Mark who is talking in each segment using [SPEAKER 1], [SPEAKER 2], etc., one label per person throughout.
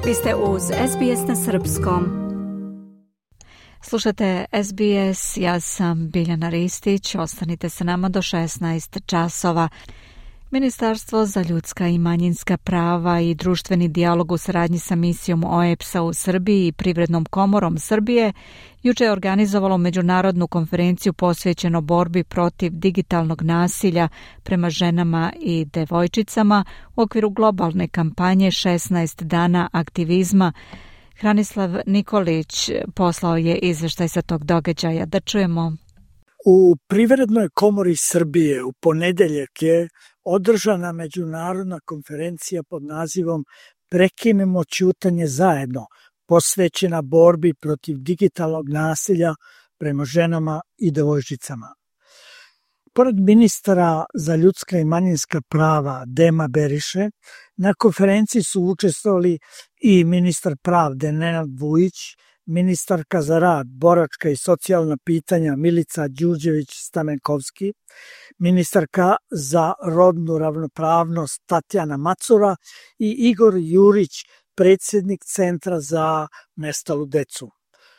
[SPEAKER 1] Vi ste uz SBS na srpskom. Slušate SBS, ja sam Biljana Ristić, ostanite sa nama do 16 časova. Ministarstvo za ljudska i manjinska prava i društveni dijalog u saradnji sa misijom OEBS-a u Srbiji i Privrednom komorom Srbije juče je organizovalo međunarodnu konferenciju posvećeno borbi protiv digitalnog nasilja prema ženama i devojčicama u okviru globalne kampanje 16 dana aktivizma. Hranislav Nikolić poslao je izveštaj sa tog događaja. Da čujemo.
[SPEAKER 2] U Privrednoj komori Srbije u ponedeljak je održana međunarodna konferencija pod nazivom Prekinemo ćutanje zajedno, posvećena borbi protiv digitalnog nasilja prema ženama i devojčicama. Pored ministara za ljudska i manjinska prava Dema Beriše, na konferenciji su učestvovali i ministar pravde Nenad Vujić, ministarka za rad, boračka i socijalna pitanja Milica Đurđević-Stamenkovski, ministarka za rodnu ravnopravnost Tatjana Macura i Igor Jurić, predsjednik Centra za nestalu decu.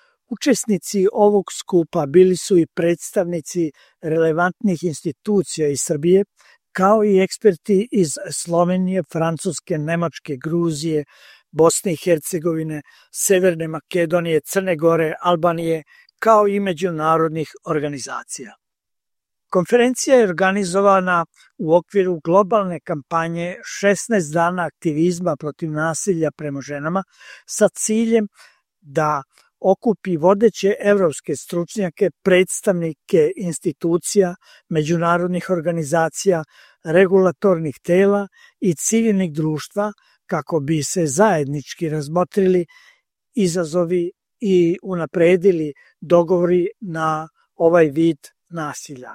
[SPEAKER 2] Učesnici ovog skupa bili su i predstavnici relevantnih institucija iz Srbije, kao i eksperti iz Slovenije, Francuske, Nemačke, Gruzije, Bosne i Hercegovine, Severne Makedonije, Crne Gore, Albanije, kao i međunarodnih organizacija. Konferencija je organizovana u okviru globalne kampanje 16 dana aktivizma protiv nasilja prema ženama sa ciljem da okupi vodeće evropske stručnjake, predstavnike institucija, međunarodnih organizacija, regulatornih tela i civilnih društva kako bi se zajednički razmotrili izazovi i unapredili dogovori na ovaj vid nasilja.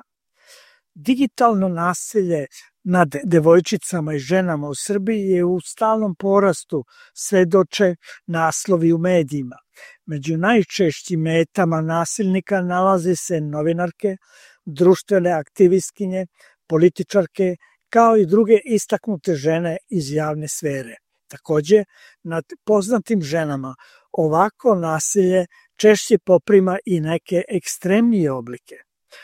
[SPEAKER 2] Digitalno nasilje nad devojčicama i ženama u Srbiji je u stalnom porastu, svedoče naslovi u medijima. Među najčešćim metama nasilnika nalaze se novinarke, društvene aktivistkinje, političarke, kao i druge istaknute žene iz javne sfere. Takođe, nad poznatim ženama ovako nasilje češće poprima i neke ekstremnije oblike.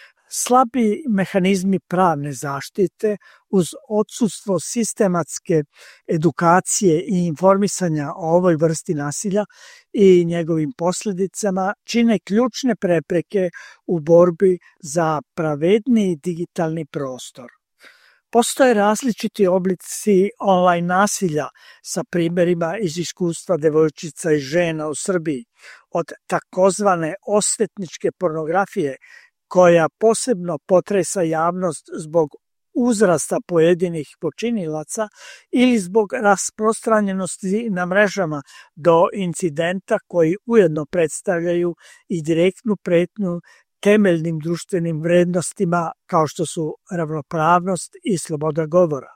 [SPEAKER 2] Slabi mehanizmi pravne zaštite uz odsustvo sistematske edukacije i informisanja o ovoj vrsti nasilja i njegovim posljedicama čine ključne prepreke u borbi za pravedniji digitalni prostor. Postoje različiti oblici online nasilja sa primjerima iz iskustva devojčica i žena u Srbiji, od takozvane osvetničke pornografije, koja posebno potresa javnost zbog uzrasta pojedinih počinilaca ili zbog rasprostranjenosti na mrežama do incidenta koji ujedno predstavljaju i direktnu pretnju temeljnim društvenim vrednostima kao što su ravnopravnost i sloboda govora.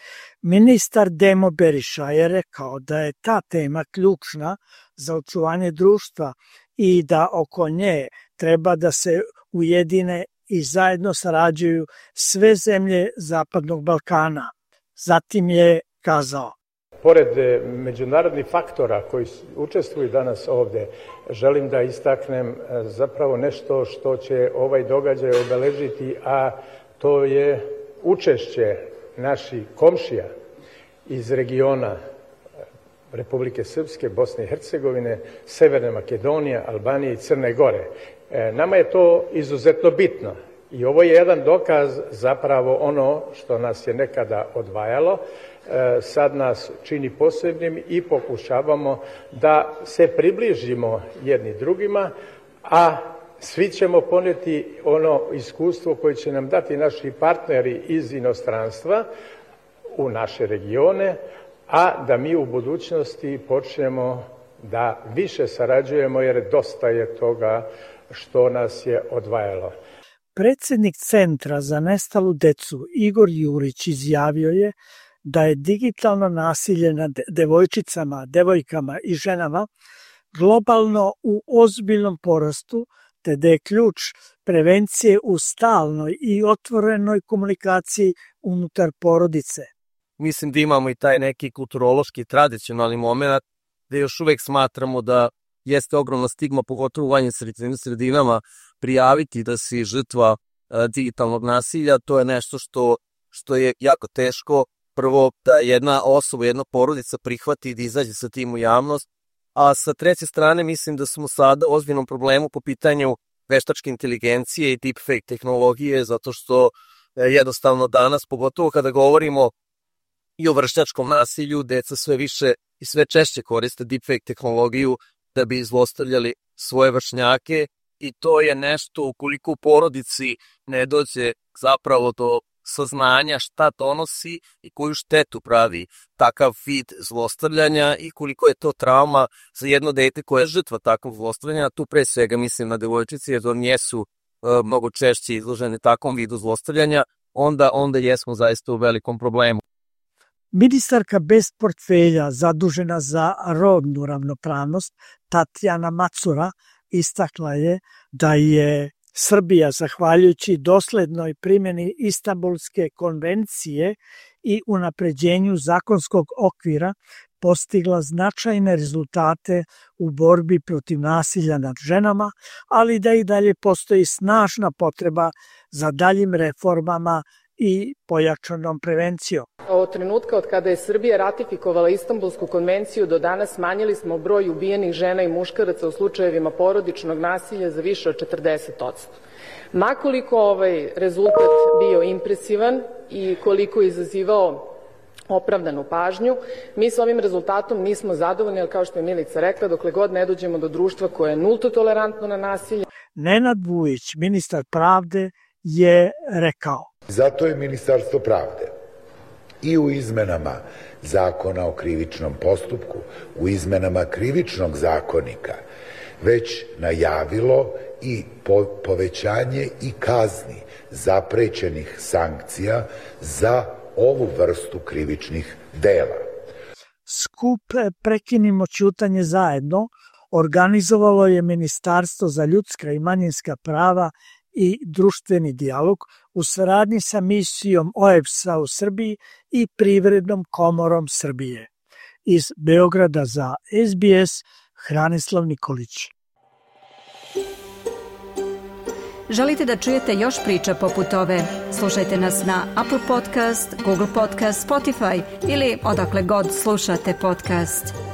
[SPEAKER 2] Ministar Demo Beriša je rekao da je ta tema ključna za očuvanje društva i da oko nje treba da se ujedine i zajedno sarađuju sve zemlje Zapadnog Balkana. Zatim je kazao:
[SPEAKER 3] Pored međunarodnih faktora koji učestvuju danas ovde, želim da istaknem zapravo nešto što će ovaj događaj obeležiti, a to je učešće naših komšija iz regiona Republike Srpske, Bosne i Hercegovine, Severne Makedonije, Albanije i Crne Gore. Nama je to izuzetno bitno i ovo je jedan dokaz zapravo ono što nas je nekada odvajalo, sad nas čini posebnim i pokušavamo da se približimo jedni drugima, a svi ćemo poneti ono iskustvo koje će nam dati naši partneri iz inostranstva u naše regione, a da mi u budućnosti počnemo da više sarađujemo jer dosta je toga što nas je odvajalo.
[SPEAKER 2] Predsjednik Centra za nestalu decu Igor Jurić izjavio je da je digitalno nasilje nad devojčicama, devojkama i ženama globalno u ozbiljnom porastu, te da je ključ prevencije u stalnoj i otvorenoj komunikaciji unutar porodice.
[SPEAKER 4] Mislim da imamo i taj neki kulturološki, tradicionalni moment gde još uvek smatramo da jeste ogromna stigma, pogotovo u manjim sredinama, prijaviti da si žrtva digitalnog nasilja. To je nešto što je jako teško. Prvo, da jedna osoba, jedna porodica prihvati i da izađe sa tim u javnost, a sa treće strane mislim da smo sada u ozbiljnom problemu po pitanju veštačke inteligencije i deepfake tehnologije, zato što jednostavno danas, pogotovo kada govorimo i o vršnjačkom nasilju, deca sve više i sve češće koriste deepfake tehnologiju da bi zlostavljali svoje vršnjake, i to je nešto ukoliko u porodici ne dođe zapravo do saznanja šta donosi i koju štetu pravi takav vid zlostavljanja i koliko je to trauma za jedno dete koje je žrtva takvog zlostavljanja. Tu pre svega mislim na devojčice, jer oni jesu mnogo češće izloženi takvom vidu zlostavljanja, onda jesmo zaista u velikom problemu.
[SPEAKER 2] Ministarka bez portfelja zadužena za rodnu ravnopravnost Tatjana Macura istakla je da je Srbija, zahvaljujući doslednoj primjeni Istanbulske konvencije i unapređenju zakonskog okvira, postigla značajne rezultate u borbi protiv nasilja nad ženama, ali da i dalje postoji snažna potreba za daljim reformama i pojačanom prevencijom.
[SPEAKER 5] Od trenutka od kada je Srbija ratifikovala Istanbulsku konvenciju do danas smanjili smo broj ubijenih žena i muškaraca u slučajevima porodičnog nasilja za više od 40%. Makoliko ovaj rezultat bio impresivan i koliko je izazivao opravdanu pažnju, mi s ovim rezultatom nismo zadovoljni, ali kao što je Milica rekla, dokle god ne dođemo do društva koje je nulto tolerantno na nasilje.
[SPEAKER 2] Nenad Vujić, ministar pravde, je rekao:
[SPEAKER 6] Zato je Ministarstvo pravde i u izmenama Zakona o krivičnom postupku, u izmenama Krivičnog zakonika već najavilo i povećanje i kazni zaprećenih sankcija za ovu vrstu krivičnih dela.
[SPEAKER 2] Skup Prekinimo ćutanje zajedno organizovalo je Ministarstvo za ljudska i manjinska prava i društveni dijalog u saradnji sa misijom OEBS-a u Srbiji i Privrednom komorom Srbije. Iz Beograda za SBS, Hranislav Nikolić.
[SPEAKER 1] Želite da čujete još priča poput ove? Slušajte nas na Apple Podcast, Google Podcast, Spotify ili odakle god slušate podcast.